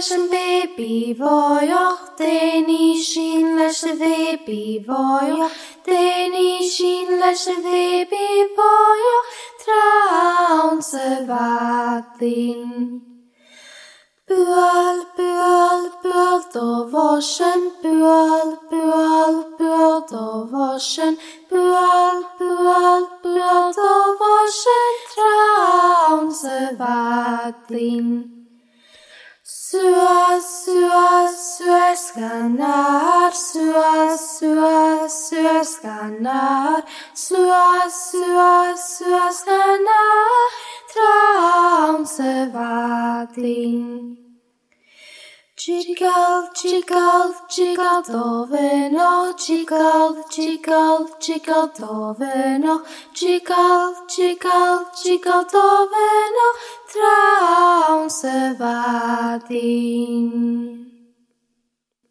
leis an baby bháoch, déanaí sin leis a baby bháoch, déanaí sin leis a baby bháoch, trán sa bhadlín. Bual, bual, bual do bhosin, bual, bual, bual do bhosin, bual, bual, bual do bhosin, trán sa bhadlín. Suas, suas, suas ganar, suas, suas, suas ganar, suas, suas, suas ganar, trán sa bhadlín. Jiggle, jiggle, jiggle doveno, jiggle, jiggle, jiggle doveno, jiggle, jiggle, jiggle doveno, trán sa bhadlín.